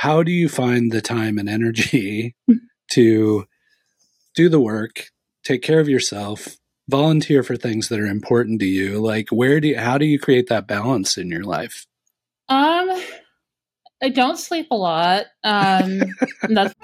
how do you find the time and energy to do the work, take care of yourself, volunteer for things that are important to you? Like, how do you create that balance in your life? I don't sleep a lot. That's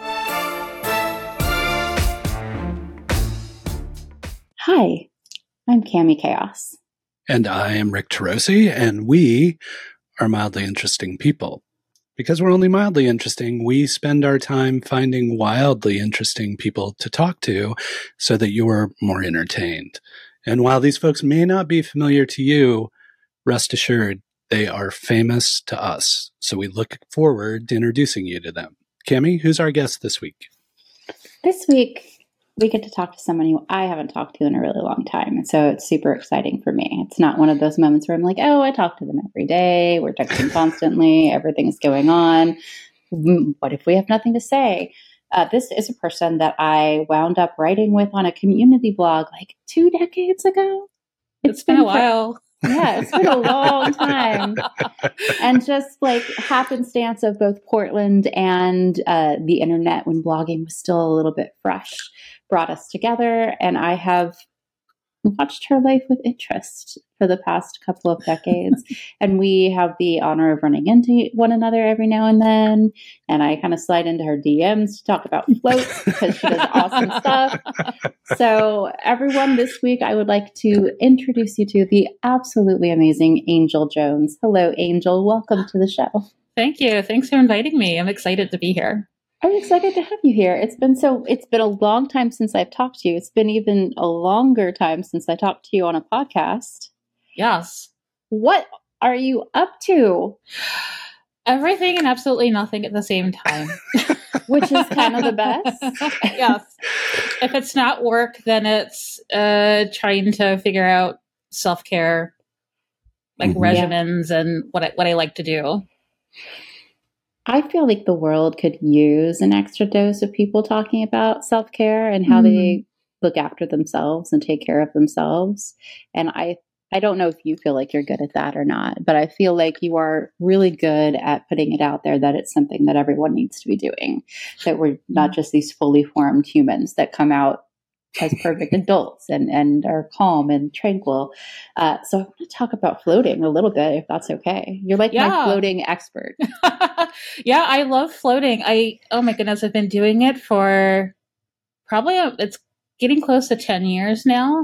Hi, I'm Cami Chaos. And I am Rick Tarosi, and we are Mildly Interesting People. Because we're only mildly interesting, we spend our time finding wildly interesting people to talk to so that you're more entertained. And while these folks may not be familiar to you, rest assured, they are famous to us. So we look forward to introducing you to them. Cami, who's our guest this week? This week, we get to talk to someone who I haven't talked to in a really long time. And so it's super exciting for me. It's not one of those moments where I'm like, oh, I talk to them every day. We're texting constantly. Everything's going on. What if we have nothing to say? This is a person that I wound up writing with on a community blog like 2 decades ago. It's been a while. Yeah, it's been a long time. And just like happenstance of both Portland and the internet when blogging was still a little bit fresh brought us together. And I have watched her life with interest for the past couple of decades. And we have the honor of running into one another every now and then. And I kind of slide into her DMs to talk about floats because she does awesome stuff. So everyone, this week, I would like to introduce you to the absolutely amazing Angel Jones. Hello, Angel. Welcome to the show. Thank you. Thanks for inviting me. I'm excited to be here. I'm excited to have you here. It's been a long time since I've talked to you. It's been even a longer time since I talked to you on a podcast. Yes. What are you up to? Everything and absolutely nothing at the same time. Which is kind of the best. Yes. If it's not work, then it's trying to figure out self-care, like regimens and what I like to do. I feel like the world could use an extra dose of people talking about self-care and how they look after themselves and take care of themselves. And I don't know if you feel like you're good at that or not, but I feel like you are really good at putting it out there that it's something that everyone needs to be doing, that we're not just these fully formed humans that come out as perfect adults and are calm and tranquil. So I want to talk about floating a little bit, if that's okay. You're like my floating expert. Yeah, I love floating. Oh my goodness, I've been doing it for probably, it's getting close to 10 years now.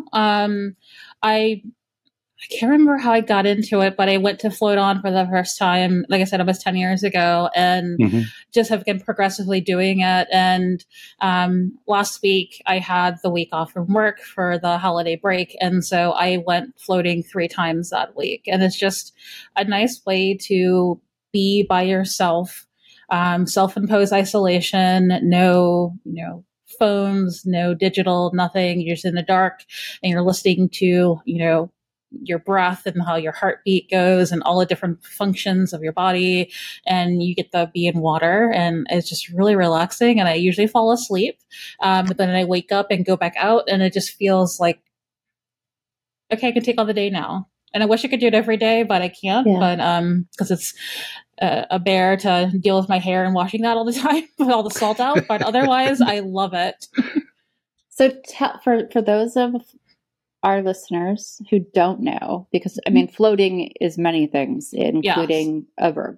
I can't remember how I got into it, but I went to float on for the first time. Like I said, it was 10 years ago and just have been progressively doing it. And last week I had the week off from work for the holiday break. And so I went floating 3 times that week. And it's just a nice way to be by yourself, self-imposed isolation, no, phones, no digital, nothing. You're just in the dark and you're listening to, your breath and how your heartbeat goes and all the different functions of your body. And you get to be in water and it's just really relaxing. And I usually fall asleep. But then I wake up and go back out and it just feels like, okay, I can take all the day now. And I wish I could do it every day, but I can't. Yeah. But because it's a bear to deal with my hair and washing that all the time with all the salt out. But otherwise, I love it. So for those of our listeners who don't know, because I mean, floating is many things, including a verb.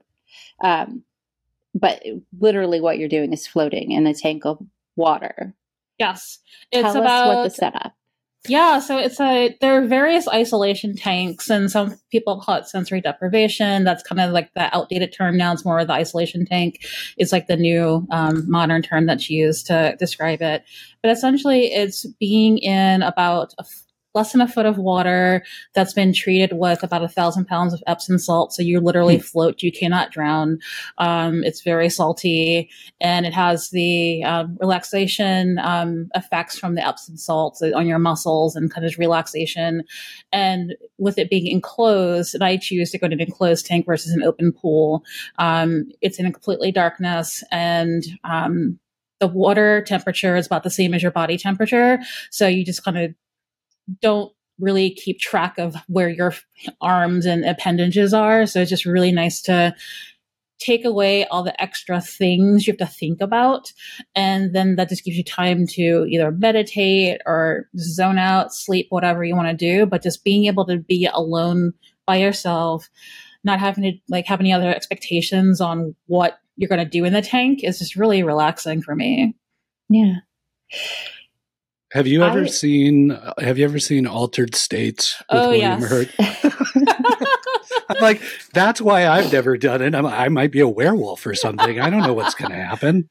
But literally what you're doing is floating in a tank of water. Yes. Tell us what the setup. Yeah, so there are various isolation tanks, and some people call it sensory deprivation. That's kind of like the outdated term now. It's more of the isolation tank. It's like the new modern term that's used to describe it. But essentially, it's being in about less than a foot of water that's been treated with about 1,000 pounds of Epsom salt. So you literally float. You cannot drown. It's very salty, and it has the relaxation effects from the Epsom salts on your muscles and kind of relaxation. And with it being enclosed, and I choose to go to an enclosed tank versus an open pool. It's in a completely darkness, and the water temperature is about the same as your body temperature. So you just kind of don't really keep track of where your arms and appendages are. So it's just really nice to take away all the extra things you have to think about. And then that just gives you time to either meditate or zone out, sleep, whatever you want to do. But just being able to be alone by yourself, not having to like have any other expectations on what you're going to do in the tank is just really relaxing for me. Yeah. Have you ever seen Altered States with William Hurt? I'm like, that's why I've never done it. I might be a werewolf or something. I don't know what's going to happen.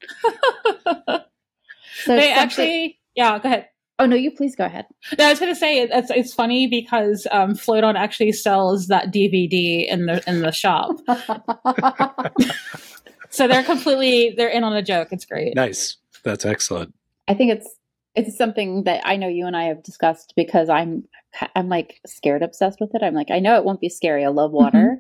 So they actually, go ahead. Oh no, you please go ahead. No, I was going to say it's funny because Float On actually sells that DVD in the shop. So they're in on a joke. It's great. Nice. That's excellent. I think it's something that I know you and I have discussed because I'm like scared obsessed with it. I'm like, I know it won't be scary. I love water.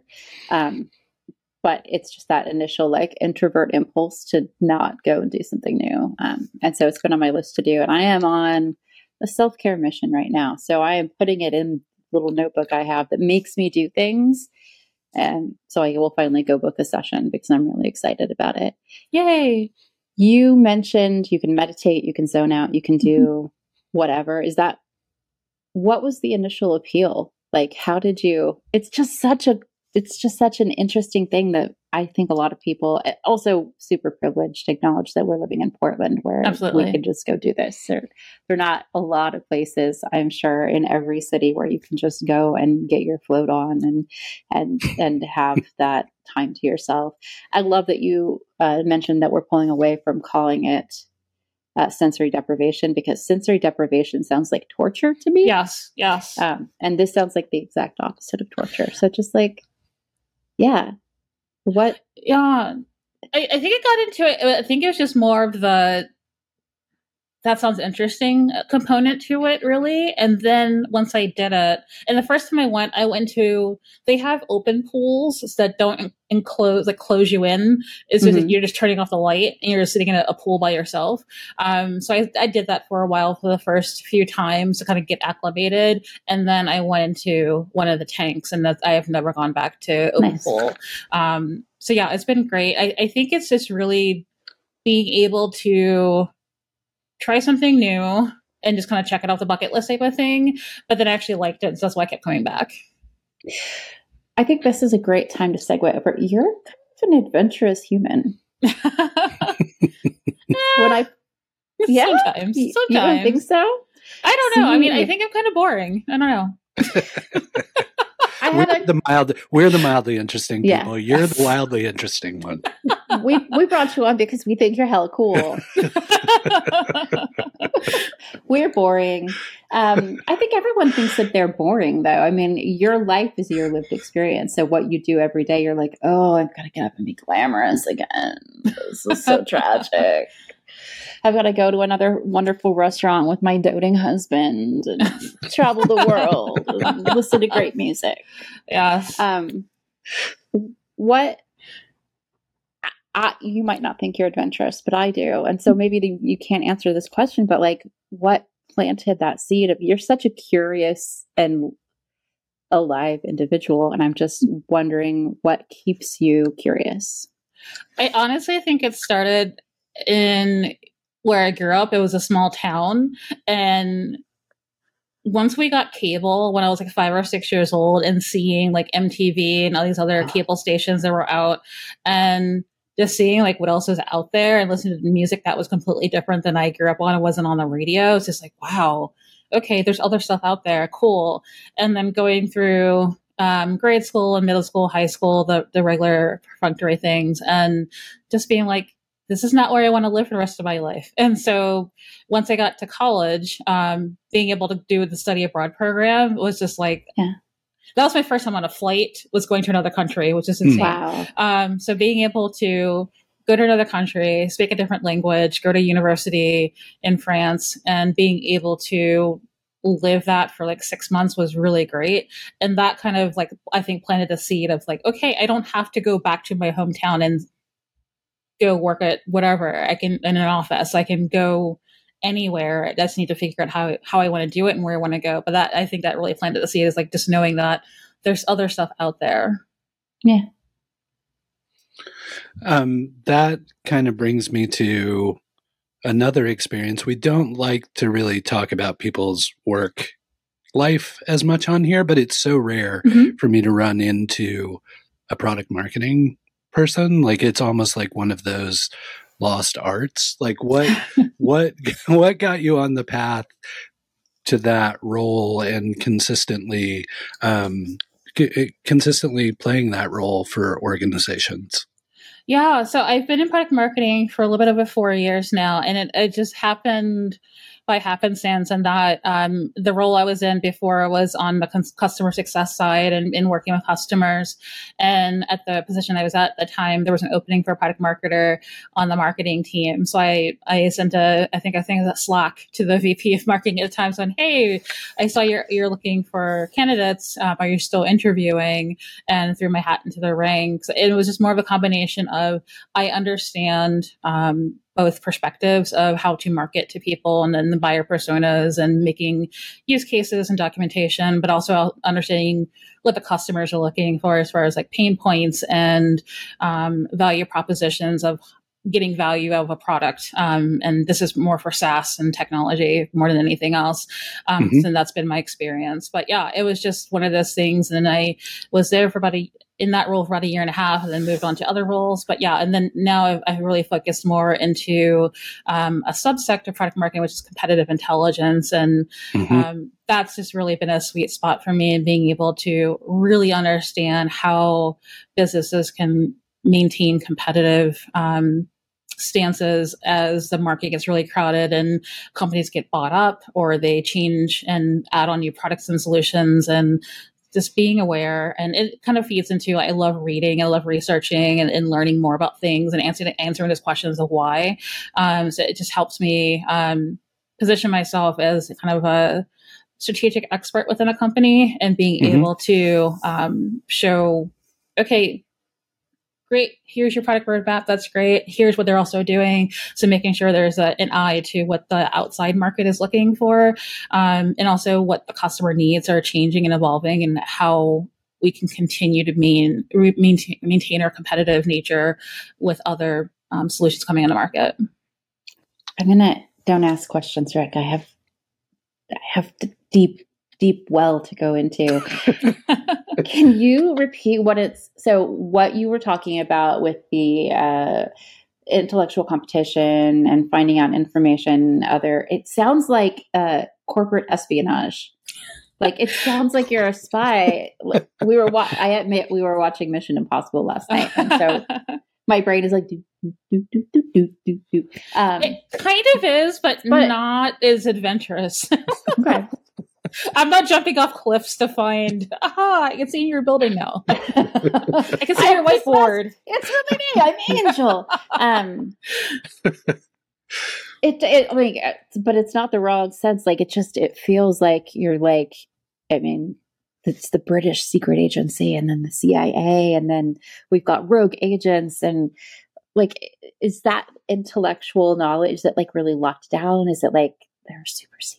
But it's just that initial like introvert impulse to not go and do something new. And so it's been on my list to do. And I am on a self-care mission right now. So I am putting it in a little notebook I have that makes me do things. And so I will finally go book a session because I'm really excited about it. Yay. You mentioned you can meditate, you can zone out, you can do whatever. What was the initial appeal? Like, how did you, it's just such an interesting thing that I think a lot of people, also super privileged, acknowledge that we're living in Portland where we can just go do this. There are not a lot of places, I'm sure, in every city where you can just go and get your float on and have that time to yourself. I love that you mentioned that we're pulling away from calling it sensory deprivation, because sensory deprivation sounds like torture to me. Yes. And this sounds like the exact opposite of torture. So just like, yeah. What? Yeah. I think it got into it. I think it was just more of that sounds interesting component to it, really. And then once I did it, and the first time I went to, they have open pools that don't close you in. It's just, you're just turning off the light and you're just sitting in a pool by yourself. So I did that for a while for the first few times to kind of get acclimated. And then I went into one of the tanks, and I have never gone back to open pool. So yeah, it's been great. I think it's just really being able to try something new and just kind of check it off the bucket list type of thing. But then I actually liked it, so that's why I kept coming back. I think this is a great time to segue over. You're kind of an adventurous human. Sometimes. You don't think so? I don't know. I mean, I think I'm kind of boring. I don't know. We're the mildly interesting people. You're the wildly interesting one. We brought you on because we think you're hella cool. We're boring. I think everyone thinks that they're boring, though. I mean, your life is your lived experience. So what you do every day, you're like, oh, I've got to get up and be glamorous again. This is so tragic. I've got to go to another wonderful restaurant with my doting husband and travel the world and listen to great music. Yes. You might not think you're adventurous, but I do. And so maybe you can't answer this question, but like, what planted that seed of, you're such a curious and alive individual. And I'm just wondering what keeps you curious. I honestly think it started in where I grew up. It was a small town. And once we got cable, when I was like 5 or 6 years old, and seeing like MTV and all these other cable stations that were out, and just seeing like what else was out there and listening to music that was completely different than I grew up on. It wasn't on the radio. It's just like, wow, okay, there's other stuff out there. Cool. And then going through grade school and middle school, high school, the regular perfunctory things, and just being like, this is not where I want to live for the rest of my life. And so once I got to college, being able to do the study abroad program was just like, that was my first time on a flight, was going to another country, which is insane. Wow. So being able to go to another country, speak a different language, go to university in France, and being able to live that for like 6 months was really great. And that kind of like, I think, planted a seed of like, okay, I don't have to go back to my hometown and go work at whatever. I can, in an office, I can go anywhere. I just need to figure out how I want to do it and where I want to go. But that, I think that really planted the seed, is like just knowing that there's other stuff out there. Yeah. That kind of brings me to another experience. We don't like to really talk about people's work life as much on here, but it's so rare for me to run into a product marketing person. Like, it's almost like one of those lost arts. Like, what got you on the path to that role and consistently playing that role for organizations? Yeah, so I've been in product marketing for a little bit over 4 years now, and it just happened by happenstance, and that the role I was in before was on the customer success side and working with customers. And at the position I was at the time, there was an opening for a product marketer on the marketing team. So I sent I think it was a Slack to the VP of marketing at the time saying, "Hey, I saw you're looking for candidates. Are you still interviewing?" And threw my hat into the ranks. It was just more of a combination of, I understand both perspectives of how to market to people and then the buyer personas and making use cases and documentation, but also understanding what the customers are looking for as far as like pain points and value propositions of getting value out of a product. And this is more for SaaS and technology more than anything else. So that's been my experience. But yeah, it was just one of those things. And then I was there for in that role for about a year and a half, and then moved on to other roles. But yeah, and then now I've really focused more into a subsect of product marketing, which is competitive intelligence. And that's just really been a sweet spot for me, and being able to really understand how businesses can maintain competitive stances as the market gets really crowded and companies get bought up or they change and add on new products and solutions, and just being aware. And it kind of feeds into, I love reading, I love researching and learning more about things and answering those questions of why. So it just helps me position myself as kind of a strategic expert within a company, and being able to show, okay, great, here's your product roadmap, that's great, here's what they're also doing. So making sure there's an eye to what the outside market is looking for, and also what the customer needs are changing and evolving, and how we can continue to maintain our competitive nature with other solutions coming on the market. Don't ask questions, Rick. I have the deep well to go into. Can you repeat what you were talking about with the intellectual competition and finding out information? It sounds like corporate espionage. Like, it sounds like you're a spy. I admit we were watching Mission Impossible last night, and so my brain is like, do. It kind of is, but not as adventurous. Okay. I'm not jumping off cliffs to find, I can see your building now. I can see your whiteboard. It's really me. I'm Angel. But it's not the wrong sense. Like, it feels like you're like, I mean, it's the British secret agency and then the CIA, and then we've got rogue agents, and like, is that intellectual knowledge that like really locked down? Is it like they're super secret?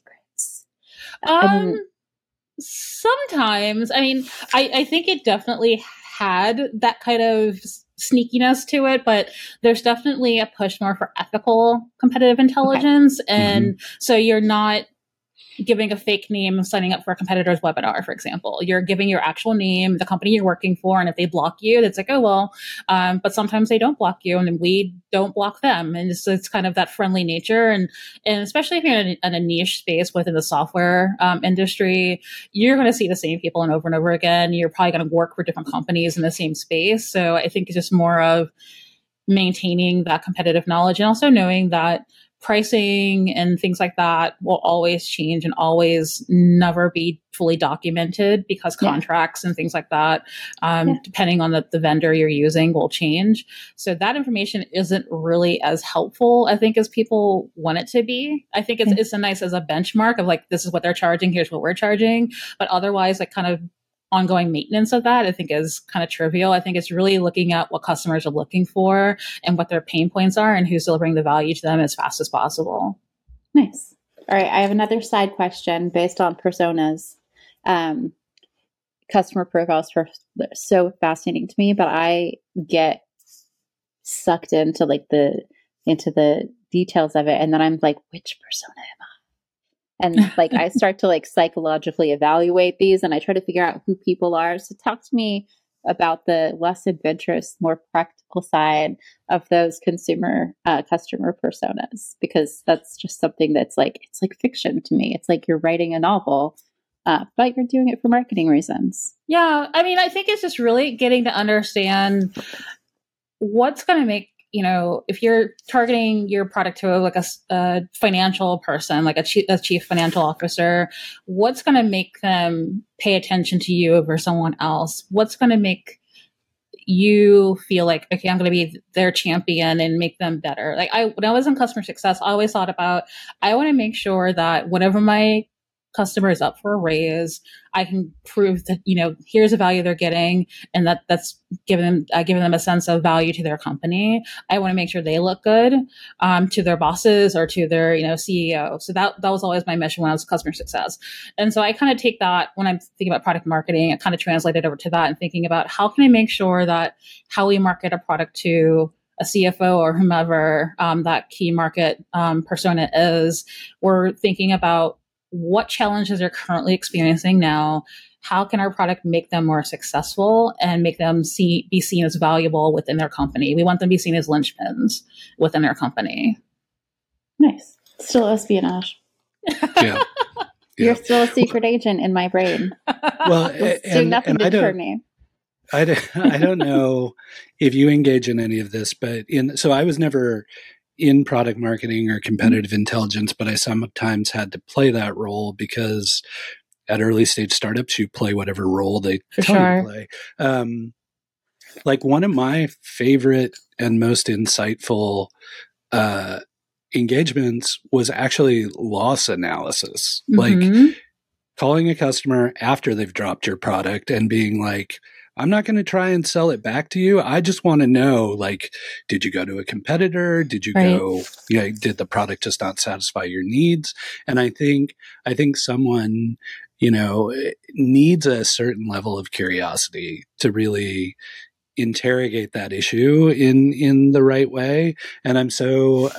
Sometimes, I mean, I think it definitely had that kind of sneakiness to it, but there's definitely a push more for ethical competitive intelligence. Okay. And so you're not giving a fake name signing up for a competitor's webinar, for example. You're giving your actual name, the company you're working for, and if they block you, it's like, oh, well, but sometimes they don't block you, and we don't block them. And so it's kind of that friendly nature. And especially if you're in a niche space within the software industry, you're going to see the same people and over again. You're probably going to work for different companies in the same space. So I think it's just more of maintaining that competitive knowledge, and also knowing that pricing and things like that will always change and always never be fully documented, because contracts and things like that, depending on the vendor you're using, will change. So that information isn't really as helpful, I think, as people want it to be. I think it's a nice as a benchmark of like, this is what they're charging, here's what we're charging. But otherwise, like, kind of ongoing maintenance of that, I think, is kind of trivial. I think it's really looking at what customers are looking for and what their pain points are, and who's delivering the value to them as fast as possible. Nice. All right. I have another side question based on personas. Customer profiles are so fascinating to me, but I get sucked into the details of it. And then I'm like, which persona am I? And like, I start to like psychologically evaluate these, and I try to figure out who people are. So talk to me about the less adventurous, more practical side of those customer personas, because that's just something that's like, it's like fiction to me. It's like you're writing a novel, but you're doing it for marketing reasons. Yeah. I mean, I think it's just really getting to understand what's going to make, if you're targeting your product to like a financial person, like a chief financial officer, what's going to make them pay attention to you over someone else? What's going to make you feel like, okay, I'm going to be their champion and make them better? Like when I was in customer success, I always thought about, I want to make sure that whenever my customer is up for a raise, I can prove that, here's the value they're getting, and that's giving them a sense of value to their company. I want to make sure they look good to their bosses or to their, CEO. So that was always my mission when I was customer success. And so I kind of take that when I'm thinking about product marketing, I kind of translate it over to that and thinking about how can I make sure that how we market a product to a CFO or whomever that key market persona is, we're thinking about what challenges they're currently experiencing now. How can our product make them more successful and make them be seen as valuable within their company? We want them to be seen as linchpins within their company. Nice. Still espionage. Yeah. You're still a secret agent in my brain. Well, doing nothing to deter me. I don't know if you engage in any of this, but so I was never in product marketing or competitive intelligence, but I sometimes had to play that role because at early stage startups, you play whatever role they tell you to play. Like one of my favorite and most insightful engagements was actually loss analysis, like calling a customer after they've dropped your product and being like, I'm not going to try and sell it back to you. I just want to know, like, did you go to a competitor? Did you go, did the product just not satisfy your needs? And I think someone, needs a certain level of curiosity to really interrogate that issue in the right way. And I'm so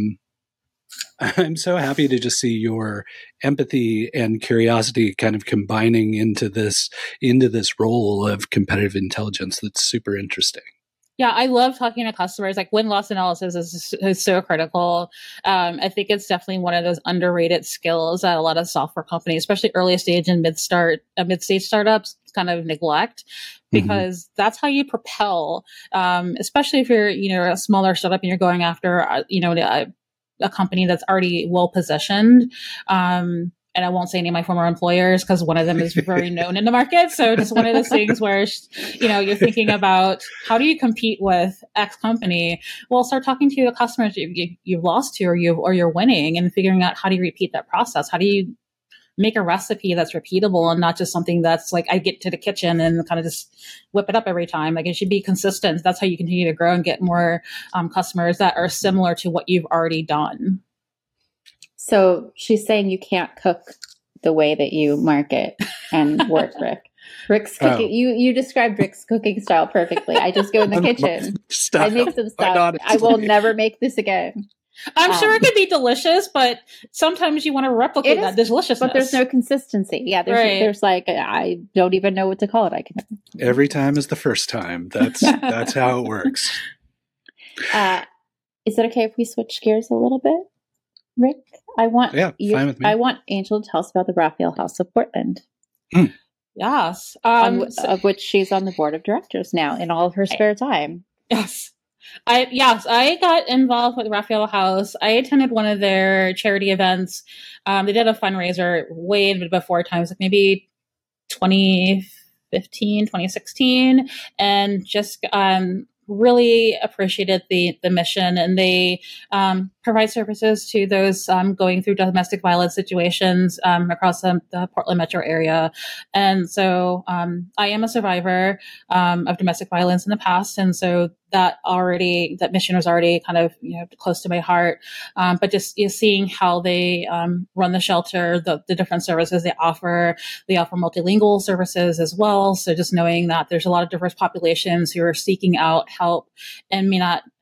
happy to just see your empathy and curiosity kind of combining into this role of competitive intelligence. That's super interesting. Yeah, I love talking to customers. Like win-loss analysis is so critical. I think it's definitely one of those underrated skills that a lot of software companies, especially early stage and mid-stage startups, kind of neglect, because that's how you propel. Especially if you're, a smaller startup and you're going after, a company that's already well positioned. And I won't say any of my former employers because one of them is very known in the market. So just one of those things where, you're thinking about how do you compete with X company? Well, start talking to the customers you've lost to or you're winning, and figuring out how do you repeat that process? How do you make a recipe that's repeatable and not just something that's like I get to the kitchen and kind of just whip it up every time. Like it should be consistent. That's how you continue to grow and get more customers that are similar to what you've already done. So she's saying you can't cook the way that you market and work, Rick. Rick's cooking. You described Rick's cooking style perfectly. I just go in the kitchen. I make some stuff. I will never make this again. I'm sure it could be delicious, but sometimes you want to replicate that deliciousness. But there's no consistency. Yeah, there's like, I don't even know what to call it. Every time is the first time. That's how it works. Is it okay if we switch gears a little bit, Rick? Fine with me. I want Angel to tell us about the Raphael House of Portland. Yes. Of which she's on the board of directors now in all of her spare time. Yes. I got involved with Raphael House. I attended one of their charity events. They did a fundraiser way before times, like maybe 2015, 2016, and just really appreciated the mission. And they provide services to those going through domestic violence situations across the Portland metro area. And so I am a survivor of domestic violence in the past. And so that mission was already kind of, close to my heart. But just seeing how they run the shelter, the different services they offer multilingual services as well. So just knowing that there's a lot of diverse populations who are seeking out help and may not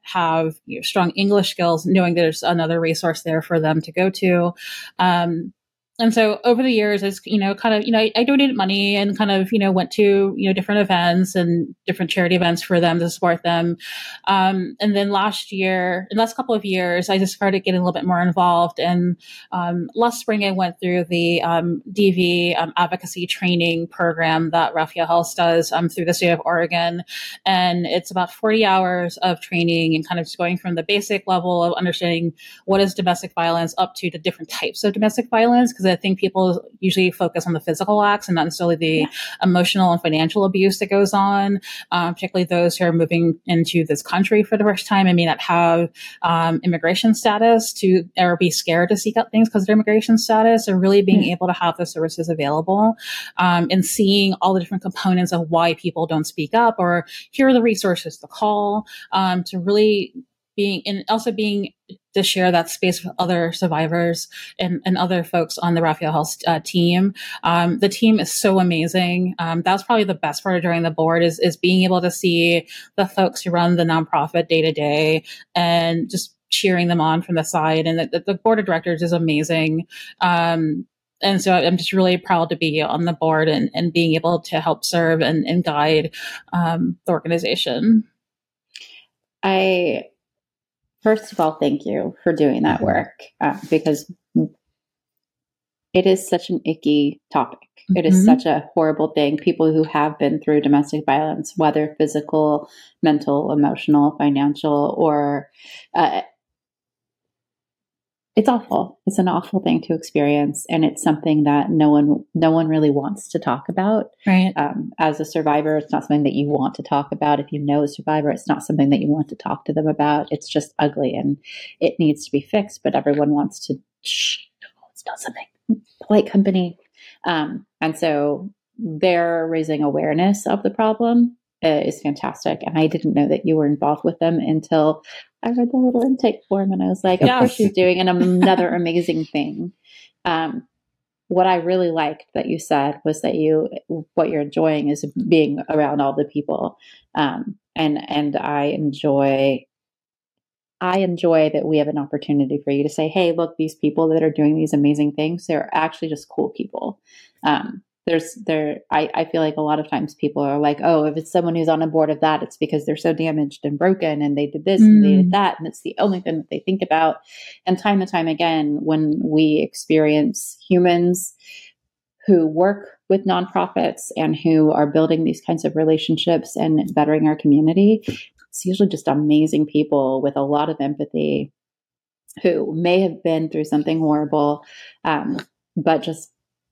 have strong English skills, knowing there's another resource there for them to go to. And so over the years, as I donated money and went to, different events and different charity events for them to support them. And then last couple of years, I just started getting a little bit more involved. And last spring, I went through the DV advocacy training program that Raphael Health does through the state of Oregon. And it's about 40 hours of training and kind of just going from the basic level of understanding what is domestic violence up to the different types of domestic violence. Because I think people usually focus on the physical acts and not necessarily the emotional and financial abuse that goes on, particularly those who are moving into this country for the first time and may not have immigration status or be scared to seek out things because of their immigration status, or really being able to have the services available and seeing all the different components of why people don't speak up, or here are the resources to call, to really being to share that space with other survivors and other folks on the Raphael Health team. The team is so amazing. That's probably the best part of joining the board is being able to see the folks who run the nonprofit day to day and just cheering them on from the side. And the board of directors is amazing. And so I'm just really proud to be on the board and being able to help serve and guide the organization. First of all, thank you for doing that work because it is such an icky topic. It is such a horrible thing. People who have been through domestic violence, whether physical, mental, emotional, financial, or it's awful. It's an awful thing to experience, and it's something that no one really wants to talk about. Right. As a survivor, it's not something that you want to talk about. If you know a survivor, it's not something that you want to talk to them about. It's just ugly, and it needs to be fixed. But everyone wants to. Shh, no, it's not something. Polite company, and so they're raising awareness of the problem is fantastic. And I didn't know that you were involved with them until I read the little intake form, and I was like, of course she's doing another amazing thing. What I really liked that you said was that what you're enjoying is being around all the people. And I enjoy that we have an opportunity for you to say, hey, look, these people that are doing these amazing things, they're actually just cool people. I feel like a lot of times people are like, oh, if it's someone who's on a board of that, it's because they're so damaged and broken and they did this and they did that. And it's the only thing that they think about. And time again, when we experience humans who work with nonprofits and who are building these kinds of relationships and bettering our community, it's usually just amazing people with a lot of empathy who may have been through something horrible, but just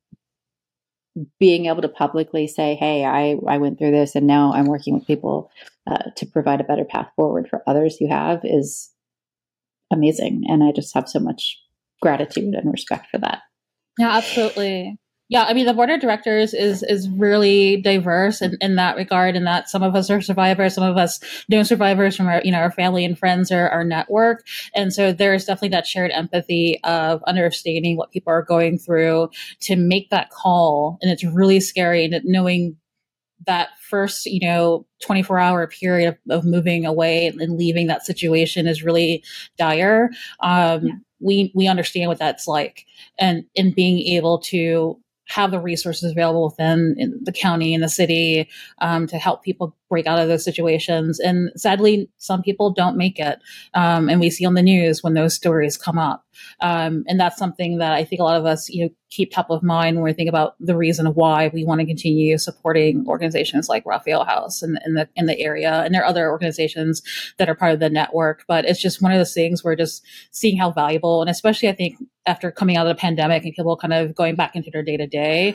being able to publicly say, hey, I went through this and now I'm working with people to provide a better path forward for others who have is amazing. And I just have so much gratitude and respect for that. Yeah, absolutely. Yeah, I mean, the board of directors is really diverse in that regard, in that some of us are survivors, some of us know survivors from our family and friends or our network. And so there's definitely that shared empathy of understanding what people are going through to make that call. And it's really scary, and knowing that first, 24-hour period of moving away and leaving that situation is really dire. We understand what that's like, and in being able to have the resources available within the county and the city to help people break out of those situations. And sadly, some people don't make it. And we see on the news when those stories come up. And that's something that I think a lot of us, keep top of mind when we think about the reason why we want to continue supporting organizations like Raphael House in the area. And there are other organizations that are part of the network, but it's just one of those things where just seeing how valuable, and especially I think after coming out of the pandemic and people kind of going back into their day to day,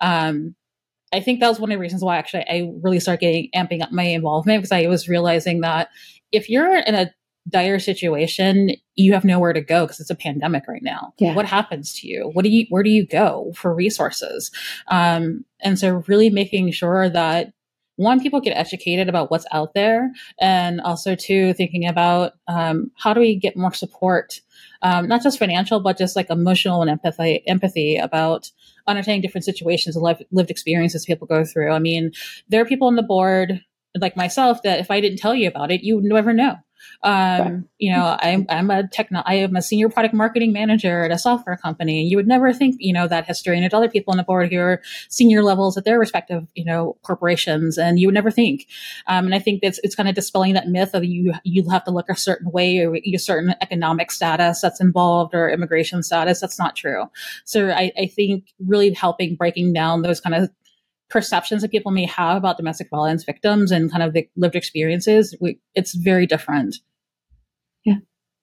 I think that was one of the reasons why actually I really started amping up my involvement, because I was realizing that if you're in a dire situation, you have nowhere to go because it's a pandemic right now. Yeah. What happens to you? Where do you go for resources? And so really making sure that, one, people get educated about what's out there, and also two, thinking about how do we get more support, not just financial, but just like emotional and empathy about understanding different situations and lived experiences people go through. I mean, there are people on the board like myself that if I didn't tell you about it, you would never know. You know, I am a senior product marketing manager at a software company. You would never think, you know, that history. And other people on the board who are senior levels at their respective, you know, corporations, and you would never think. And I think it's kind of dispelling that myth of you have to look a certain way, or a certain economic status that's involved, or immigration status. That's not true. So I think really helping breaking down those kind of perceptions that people may have about domestic violence victims and kind of the lived experiences, it's very different. Yeah.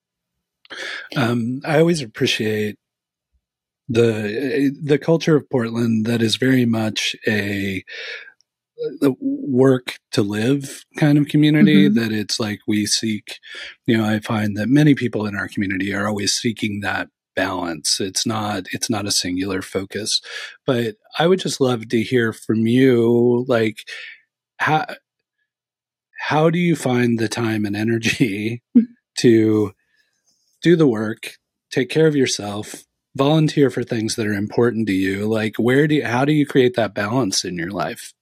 I always appreciate the culture of Portland that is very much the work to live kind of community, that it's like we seek, you know, I find that many people in our community are always seeking that balance. It's not a singular focus, but I would just love to hear from you, like, how do you find the time and energy to do the work, take care of yourself, volunteer for things that are important to you? Like, how do you create that balance in your life?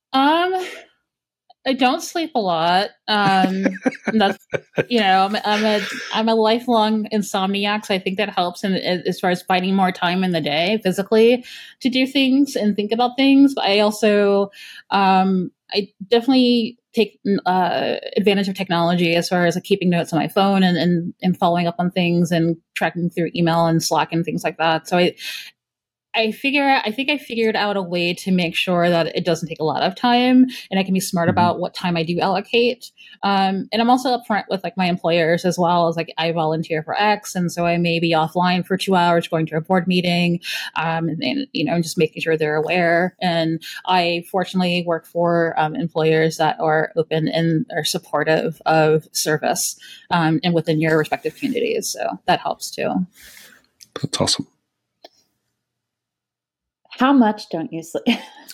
I don't sleep a lot. That's, you know, I'm a lifelong insomniac, so I think that helps as far as finding more time in the day physically to do things and think about things. But I also, I definitely take advantage of technology as far as like keeping notes on my phone and following up on things and tracking through email and Slack and things like that. So I think I figured out a way to make sure that it doesn't take a lot of time, and I can be smart about what time I do allocate. And I'm also upfront with like my employers as well, as like I volunteer for X, and so I may be offline for 2 hours going to a board meeting, and you know, just making sure they're aware. And I fortunately work for employers that are open and are supportive of service, and within your respective communities, so that helps too. That's awesome. How much don't you sleep?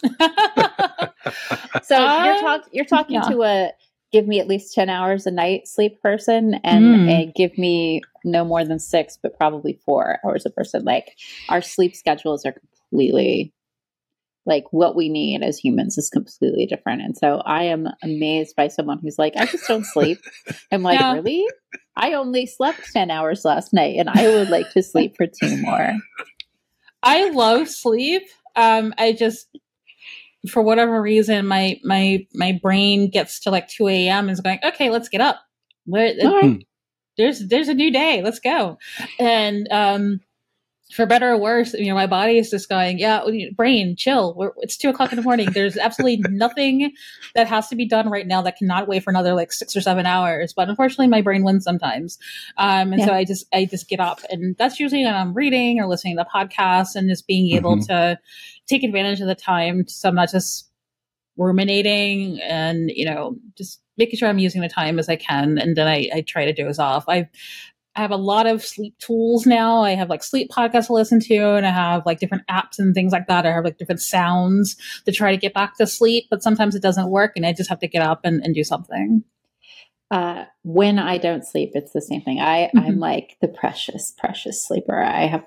So you're talking to a give me at least 10 hours a night sleep person, and give me no more than 6, but probably 4 hours a person. Like, our sleep schedules are completely, like, what we need as humans is completely different. And so I am amazed by someone who's like, I just don't sleep. I'm like, really? I only slept 10 hours last night, and I would like to sleep for 2 more. I love sleep. I just, for whatever reason, my brain gets to like 2 a.m. and is going, okay, let's get up. There's a new day. Let's go. And for better or worse, you know, my body is just going, yeah, brain, chill. It's 2 o'clock in the morning. There's absolutely nothing that has to be done right now that cannot wait for another like 6 or 7 hours. But unfortunately, my brain wins sometimes. So I just get up, and that's usually when I'm reading or listening to podcasts, and just being able to take advantage of the time. So I'm not just ruminating, and, you know, just making sure I'm using the time as I can. And then I try to doze off. I have a lot of sleep tools now. I have like sleep podcasts to listen to, and I have like different apps and things like that. I have like different sounds to try to get back to sleep, but sometimes it doesn't work, and I just have to get up and do something. When I don't sleep, it's the same thing. I'm like the precious sleeper. I have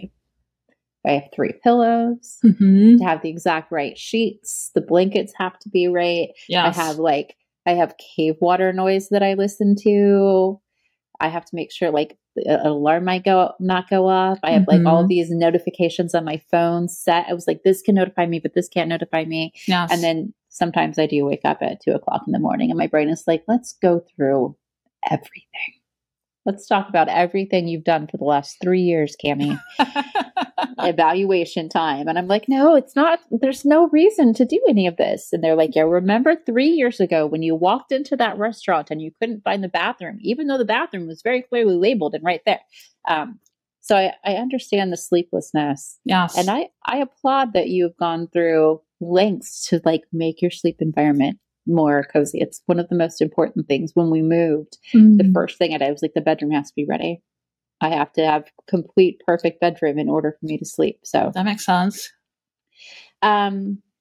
3 pillows to have the exact right sheets. The blankets have to be right. Yes. I have cave water noise that I listen to. I have to make sure like an alarm might not go off. I have like all these notifications on my phone set. I was like, this can notify me, but this can't notify me. Yes. And then sometimes I do wake up at 2 o'clock in the morning, and my brain is like, let's go through everything. Let's talk about everything you've done for the last 3 years, Cami. Evaluation time. And I'm like, no, it's not. There's no reason to do any of this. And they're like, yeah, remember 3 years ago when you walked into that restaurant and you couldn't find the bathroom, even though the bathroom was very clearly labeled and right there. So I understand the sleeplessness. Yes. And I applaud that you've gone through lengths to like make your sleep environment more cozy. It's one of the most important things. When we moved, the first thing I did was like, the bedroom has to be ready. I have to have complete perfect bedroom in order for me to sleep. So that makes sense. Yeah.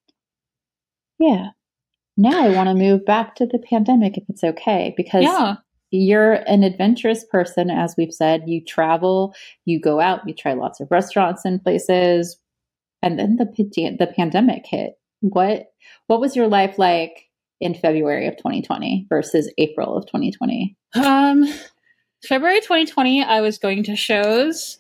Now I want to move back to the pandemic, if it's okay, because you're an adventurous person. As we've said, you travel, you go out, you try lots of restaurants and places. And then the pandemic hit. What was your life like in February of 2020 versus April of 2020? February 2020, I was going to shows.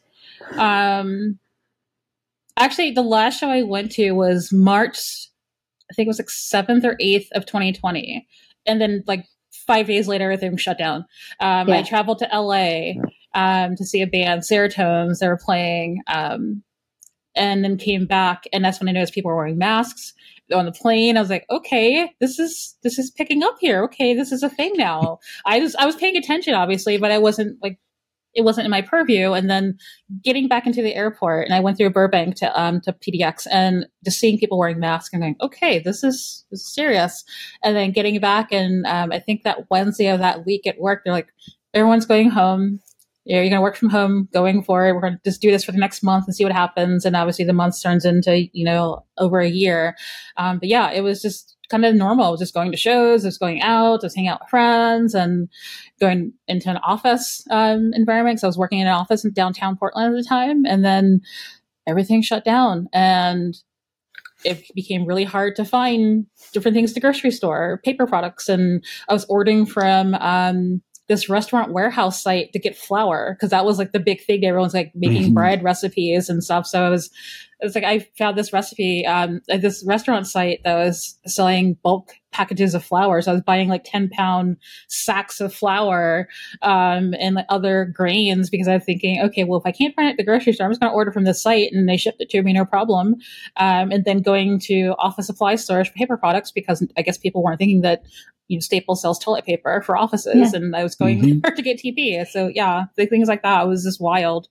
Actually, the last show I went to was March, I think it was like 7th or 8th of 2020. And then like 5 days later, everything shut down. I traveled to LA to see a band, Serotones. They were playing, and then came back. And that's when I noticed people were wearing masks on the plane. I was like, okay, this is picking up here. Okay, this is a thing now. I was paying attention, obviously, but I wasn't like, it wasn't in my purview. And then getting back into the airport, and I went through Burbank to PDX, and just seeing people wearing masks and going, okay, this is serious. And then getting back, and I think that Wednesday of that week at work, they're like, everyone's going home. You're going to work from home going forward. We're going to just do this for the next month and see what happens. And obviously the month turns into, over a year. But yeah, it was just kind of normal. I was just going to shows, just going out, just hanging out with friends, and going into an office environment. So I was working in an office in downtown Portland at the time. And then everything shut down. And it became really hard to find different things at the grocery store, paper products. And I was ordering from this restaurant warehouse site to get flour, because that was like the big thing. Everyone's like making bread recipes and stuff. So it was like I found this recipe at this restaurant site that was selling bulk packages of flour. So I was buying like 10-pound sacks of flour and like other grains, because I was thinking, okay, well, if I can't find it at the grocery store, I'm just going to order from this site, and they shipped it to me, no problem. And then going to office supply stores for paper products, because I guess people weren't thinking that Staples sells toilet paper for offices, and I was going there to get TP. So yeah, the things like that was just wild.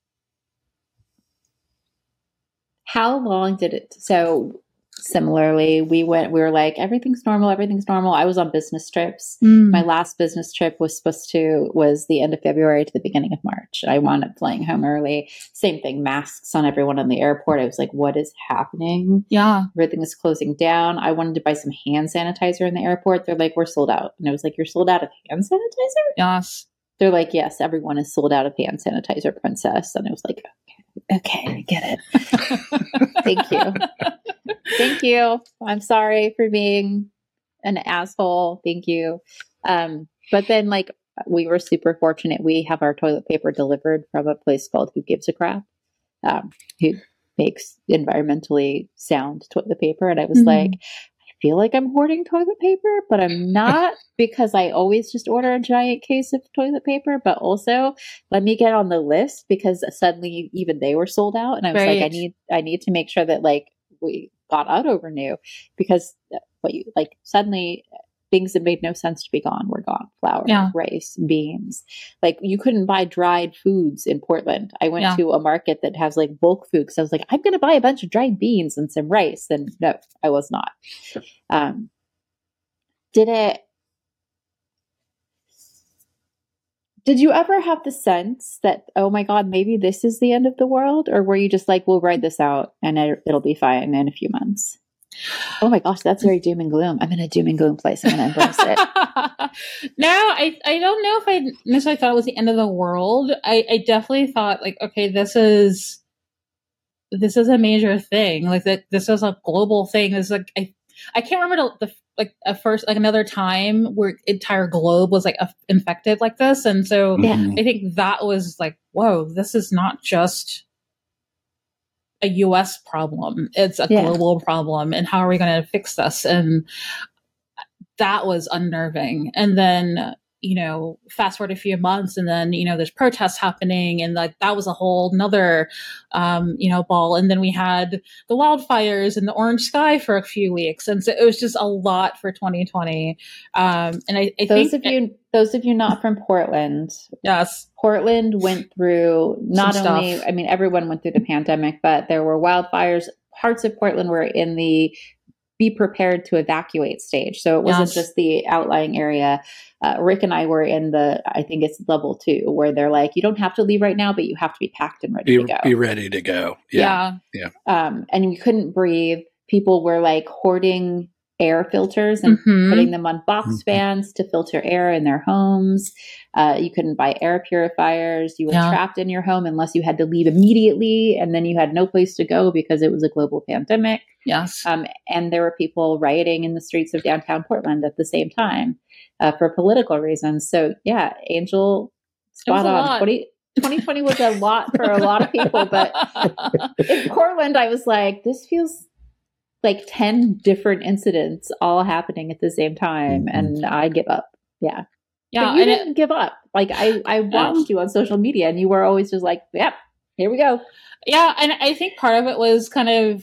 How long did it? So similarly, we were like, everything's normal. I was on business trips. My last business trip was the end of February to the beginning of March. I wound up flying home early. Same thing, masks on everyone in the airport. I was like, what is happening? Yeah. Everything is closing down. I wanted to buy some hand sanitizer in the airport. They're like, we're sold out. And I was like, you're sold out of hand sanitizer? Yes. They're like, yes, everyone is sold out of hand sanitizer, princess. And I was like, okay, I get it. Thank you. Thank you. I'm sorry for being an asshole. Thank you. But then like we were super fortunate. We have our toilet paper delivered from a place called Who Gives a Crap, who makes environmentally sound toilet paper. And I was like, I feel like I'm hoarding toilet paper, but I'm not, because I always just order a giant case of toilet paper. But also, let me get on the list, because suddenly even they were sold out, and I was like, I need to make sure that like we got auto renew, because suddenly things that made no sense to be gone were gone. Flour, rice, beans. Like you couldn't buy dried foods in Portland. I went to a market that has like bulk food, because I was like, I'm going to buy a bunch of dried beans and some rice. And no, I was not. Did you ever have the sense that, oh my God, maybe this is the end of the world? Or were you just like, we'll ride this out and it'll be fine in a few months? Oh my gosh, that's very doom and gloom. I'm in a doom and gloom place. I'm going to embrace it. No, I don't know if I necessarily thought it was the end of the world. I definitely thought like, okay, this is a major thing. Like that, this is a global thing. It's like I can't remember another time where entire globe was like infected like this, and so I think that was like, whoa, this is not just a US problem. It's a global problem. And how are we going to fix this? And that was unnerving. And then, fast forward a few months, and then, there's protests happening, and like that was a whole nother, ball. And then we had the wildfires and the orange sky for a few weeks. And so it was just a lot for 2020. And I think those of you not from Portland. Yes. Portland went through everyone went through the pandemic, but there were wildfires. Parts of Portland were in the be prepared to evacuate stage. So it wasn't just the outlying area. Rick and I were in I think it's level 2, where they're like, you don't have to leave right now, but you have to be packed and ready to go. Be ready to go. Yeah. And we couldn't breathe. People were like hoarding air filters and putting them on box fans to filter air in their homes. You couldn't buy air purifiers. You were trapped in your home unless you had to leave immediately, and then you had no place to go because it was a global pandemic. Yes. And there were people rioting in the streets of downtown Portland at the same time for political reasons. So yeah, Angel, spot on. 2020 was a lot for a lot of people, but in Portland, I was like, this feels like 10 different incidents all happening at the same time, and I give up. Yeah. Yeah. But you didn't give up. Like I watched you on social media, and you were always just like, yep, here we go. Yeah. And I think part of it was kind of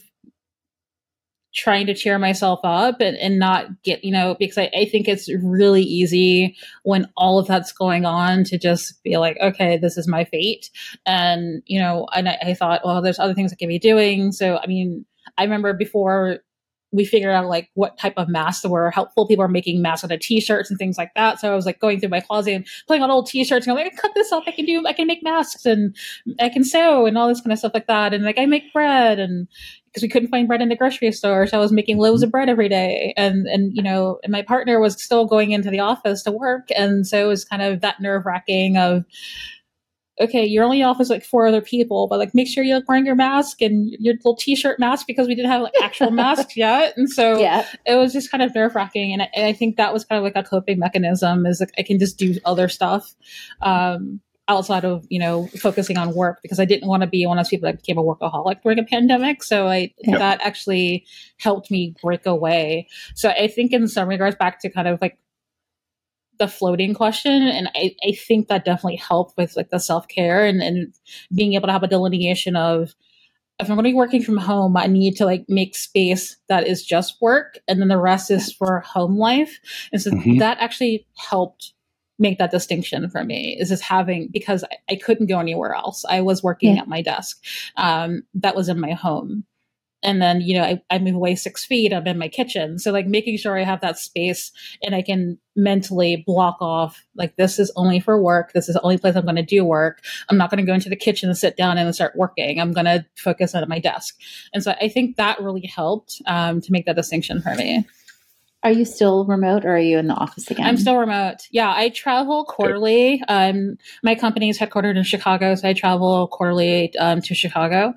trying to cheer myself up and not get, because I think it's really easy when all of that's going on to just be like, okay, this is my fate. And, and I thought, well, there's other things I could be doing. So, I mean, I remember before we figured out like what type of masks were helpful, people were making masks out of t-shirts and things like that. So I was like going through my closet and putting on old t-shirts and going, I can cut this up. I can make masks and I can sew and all this kind of stuff like that. And like, I make bread, and because we couldn't find bread in the grocery store. So I was making loaves of bread every day. And my partner was still going into the office to work. And so it was kind of that nerve wracking of, okay, you're only in the office like 4 other people, but like make sure you're wearing your mask and your little t-shirt mask, because we didn't have like actual masks yet. And so it was just kind of nerve wracking. And I think that was kind of like a coping mechanism, is like I can just do other stuff outside of, focusing on work, because I didn't want to be one of those people that became a workaholic during a pandemic. So that actually helped me break away. So I think in some regards, back to kind of like the floating question, and I think that definitely helped with like the self-care and being able to have a delineation of, if I'm going to be working from home, I need to like make space that is just work, and then the rest is for home life. And so that actually helped make that distinction for me, is just having, because I couldn't go anywhere else. I was working at my desk that was in my home. And then, I move away 6 feet, I'm in my kitchen. So like making sure I have that space and I can mentally block off, like, this is only for work. This is the only place I'm going to do work. I'm not going to go into the kitchen and sit down and start working. I'm going to focus on my desk. And so I think that really helped to make that distinction for me. Are you still remote, or are you in the office again? I'm still remote. Yeah, I travel quarterly. My company is headquartered in Chicago, so I travel quarterly to Chicago.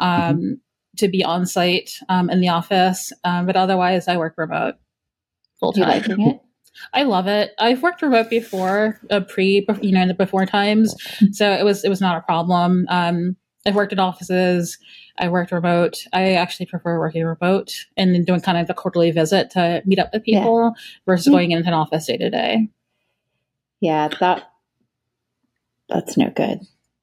To be on site in the office, but otherwise I work remote full time. You liking it? I love it. I've worked remote before, in the before times, so it was not a problem. I've worked in offices. I worked remote. I actually prefer working remote and then doing kind of the quarterly visit to meet up with people versus going into an office day to day. Yeah, that's no good.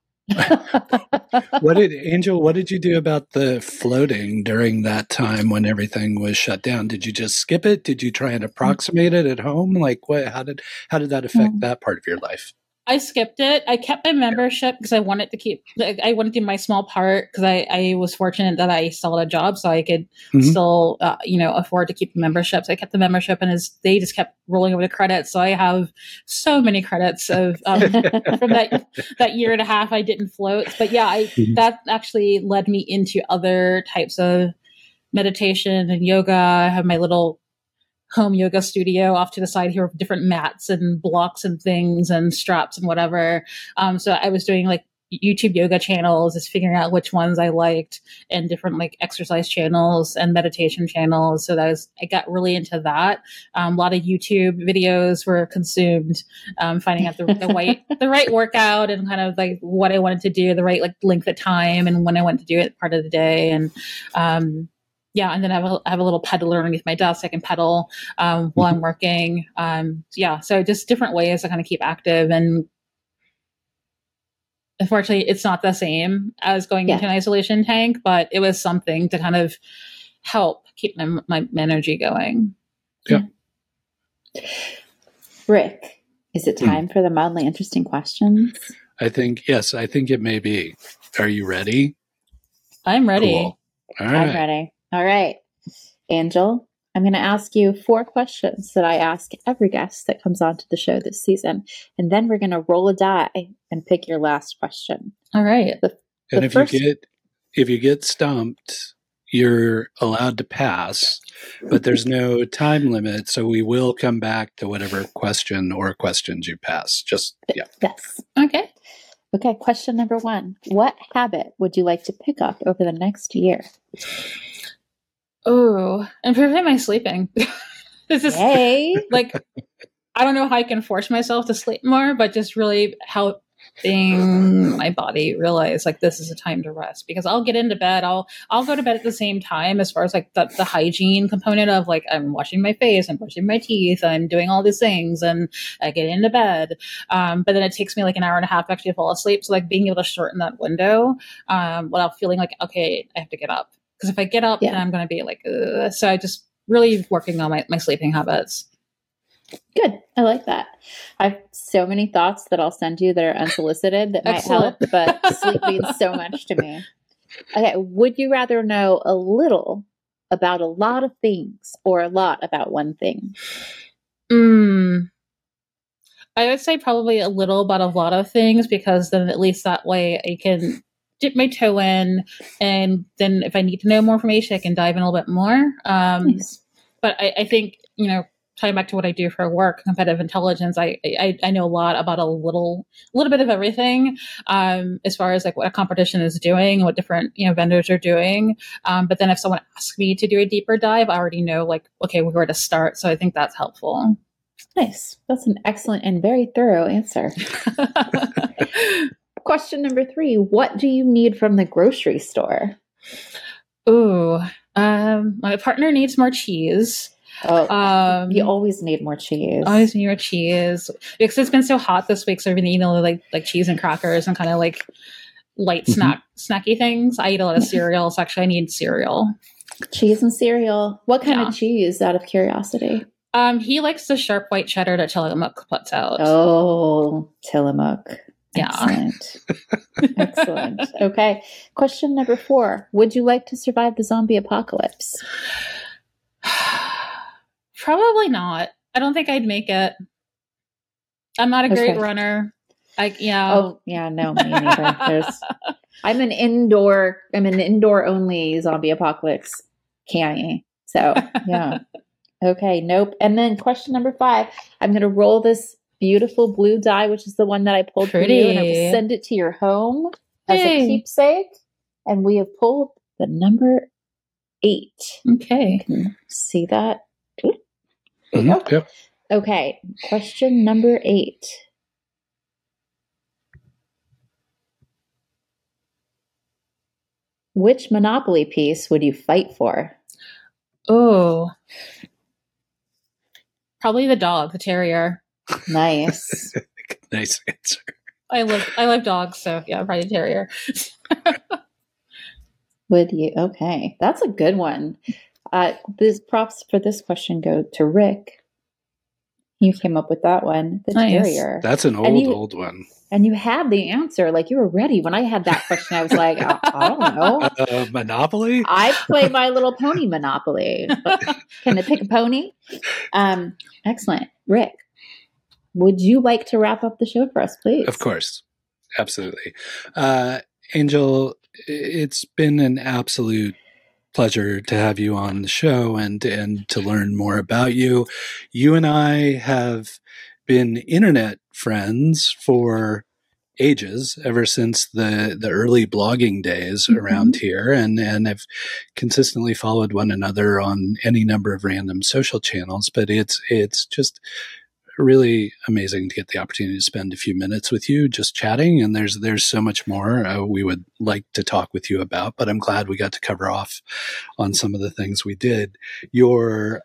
What did you do about the floating during that time when everything was shut down? Did you just skip it? Did you try and approximate it at home? Like how did that affect that part of your life? I skipped it. I kept my membership because I wanted to do my small part, because I was fortunate that I still had a job, so I could still, afford to keep the membership. So I kept the membership, and they just kept rolling over the credits. So I have so many credits of from that year and a half I didn't float. But yeah, that actually led me into other types of meditation and yoga. I have my little home yoga studio off to the side here with different mats and blocks and things and straps and whatever. So I was doing like YouTube yoga channels, just figuring out which ones I liked, and different like exercise channels and meditation channels. So I got really into that. A lot of YouTube videos were consumed, finding out the right workout and kind of like what I wanted to do, the right like length of time and when I wanted to do it part of the day. And, and then I have a little pedaler underneath my desk. I can pedal while I'm working. So just different ways to kind of keep active. And unfortunately, it's not the same as going into an isolation tank, but it was something to kind of help keep my energy going. Yeah. Rick, is it time for the mildly interesting questions? I think it may be. Are you ready? I'm ready. Cool. All right. I'm ready. All right. Angel, I'm going to ask you 4 questions that I ask every guest that comes onto the show this season. And then we're going to roll a die and pick your last question. All right. If you get stumped, you're allowed to pass, but there's no time limit. So we will come back to whatever question or questions you pass. Just, yeah. Yes. Okay. Okay. Question number 1. What habit would you like to pick up over the next year? Oh, improving my sleeping. This is like, I don't know how I can force myself to sleep more, but just really helping my body realize like this is a time to rest, because I'll get into bed. I'll go to bed at the same time, as far as like the hygiene component of like, I'm washing my face, I'm brushing my teeth, I'm doing all these things, and I get into bed. But then it takes me like an hour and a half to actually fall asleep. So like being able to shorten that window without feeling like, okay, I have to get up. Because if I get up, then I'm going to be like, ugh. So I just really working on my sleeping habits. Good. I like that. I have so many thoughts that I'll send you that are unsolicited that might help, but sleep means so much to me. Okay. Would you rather know a little about a lot of things or a lot about one thing? I would say probably a little about a lot of things, because then at least that way I can dip my toe in, and then if I need to know more information, I can dive in a little bit more. Nice. But I think, tying back to what I do for work, competitive intelligence, I know a lot about a little bit of everything, as far as like what a competition is doing, what different vendors are doing. But then if someone asks me to do a deeper dive, I already know like, okay, where to start. So I think that's helpful. Nice. That's an excellent and very thorough answer. Question number 3. What do you need from the grocery store? Ooh, my partner needs more cheese. Oh, you always need more cheese. Always need more cheese, because it's been so hot this week. So I've been eating like cheese and crackers and kind of like light snacky things. I eat a lot of cereal, so actually I need cereal. Cheese and cereal. What kind of cheese, out of curiosity? He likes the sharp white cheddar that Tillamook puts out. Oh, Tillamook. Yeah. Excellent. Excellent. Okay. Question number 4. Would you like to survive the zombie apocalypse? Probably not. I don't think I'd make it. I'm not a great runner. Oh, yeah, no, me neither. I'm an indoor only zombie apocalypse canny. So, yeah. Okay, nope. And then question number 5. I'm going to roll this beautiful blue die, which is the one that I pulled for you, and I will send it to your home as a keepsake. And we have pulled the number 8. Okay. You can see that? Yep. Okay, question number 8. Which Monopoly piece would you fight for? Oh, probably the dog, the terrier. Nice. Nice answer. I love dogs, so yeah, probably the terrier. Would you? Okay, that's a good one. These props for this question go to Rick. You came up with that one, the terrier. That's an old one. And you had the answer, like you were ready. When I had that question, I was like, I don't know. Monopoly? I play My Little Pony Monopoly. Can I pick a pony? Excellent. Rick, would you like to wrap up the show for us, please? Of course. Absolutely. Angel, it's been an absolute pleasure to have you on the show and to learn more about you. You and I have been internet friends for ages, ever since the early blogging days around here, and have consistently followed one another on any number of random social channels. But it's just really amazing to get the opportunity to spend a few minutes with you just chatting, and there's so much more we would like to talk with you about, but I'm glad we got to cover off on some of the things we did. Your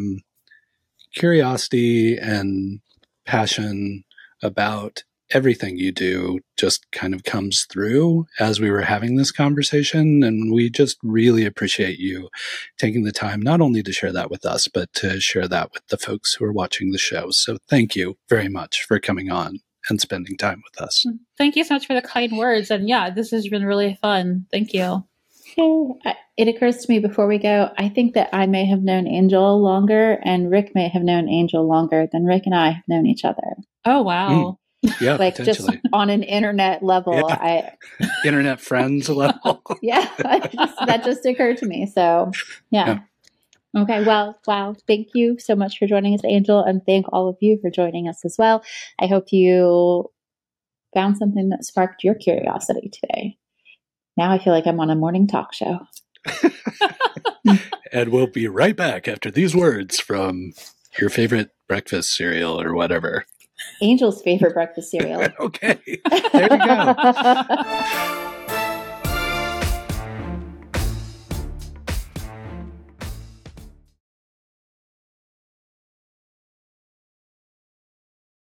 curiosity and passion about everything you do just kind of comes through as we were having this conversation. And we just really appreciate you taking the time not only to share that with us, but to share that with the folks who are watching the show. So thank you very much for coming on and spending time with us. Thank you so much for the kind words. And yeah, this has been really fun. Thank you. It occurs to me before we go, I think that I may have known Angel longer and Rick may have known Angel longer than Rick and I have known each other. Oh, wow. Yeah, like just on an internet level. Yeah. Internet friends level. Yeah, that just occurred to me. So, yeah. Okay, well, wow. Thank you so much for joining us, Angel, and thank all of you for joining us as well. I hope you found something that sparked your curiosity today. Now I feel like I'm on a morning talk show. And we'll be right back after these words from your favorite breakfast cereal or whatever. Angel's favorite breakfast cereal. Okay, there you go.